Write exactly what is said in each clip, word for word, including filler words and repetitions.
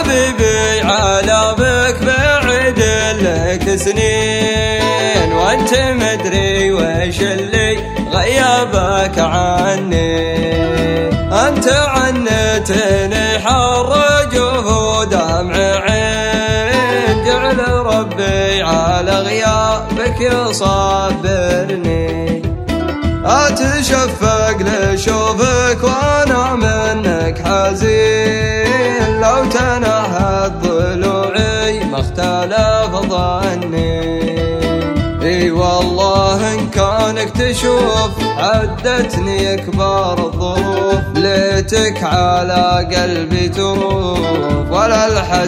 حبيبي عالمك بعيد لك سنين، وانت مدري وش اللي غيابك عني. انت عنتني حر جفو دمع عين، جعل ربي على غيابك يصبرني. اتشفق لشوفك وانا منك حزين، لو تنهد ضلوعي ما اختلف ظني. اي والله ان كانك تشوف عدتني اكبر الظروف، ليتك على قلبي تروف ولا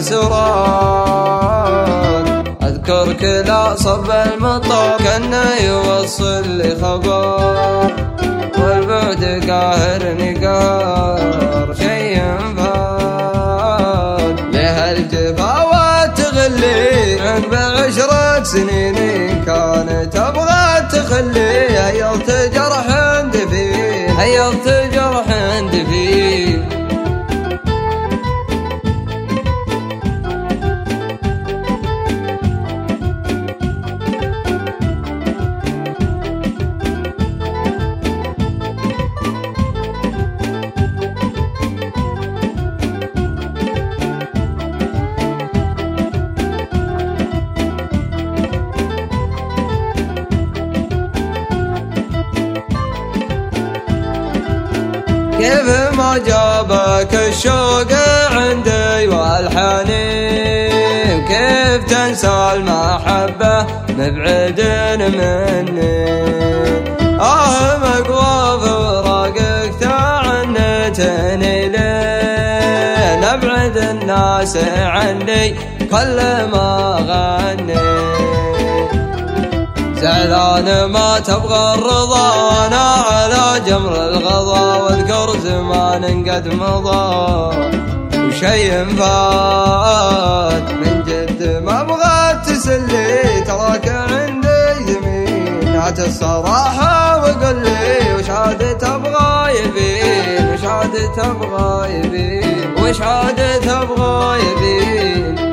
الحسرات. اذكرك لا صب المطر كأنه يوصل لي خبر، والبعد قاهرني قهر شي فات. لهالجفاوات تغلي عقب عشرة سنين، كانت ابغى تخلي هيضت جرح دفين، هيضت جرح دفين. كيف ما جابك الشوق عندي والحنين، كيف تنسى المحبة مبعد مني. آه مقوى فراقك تعنتني لين، أبعد الناس عني كل ما غني. زعلان ما تبغى الرضا وانا على جمر الغضا، واذكر زمان قد مضى وشي فات. من جد ما ابغى تسلي تراك عندي يمين، هات الصراحة وقل لي وش عاد تبغى يبين، وش عاد تبغى يبين، وش عاد تبغى يبين.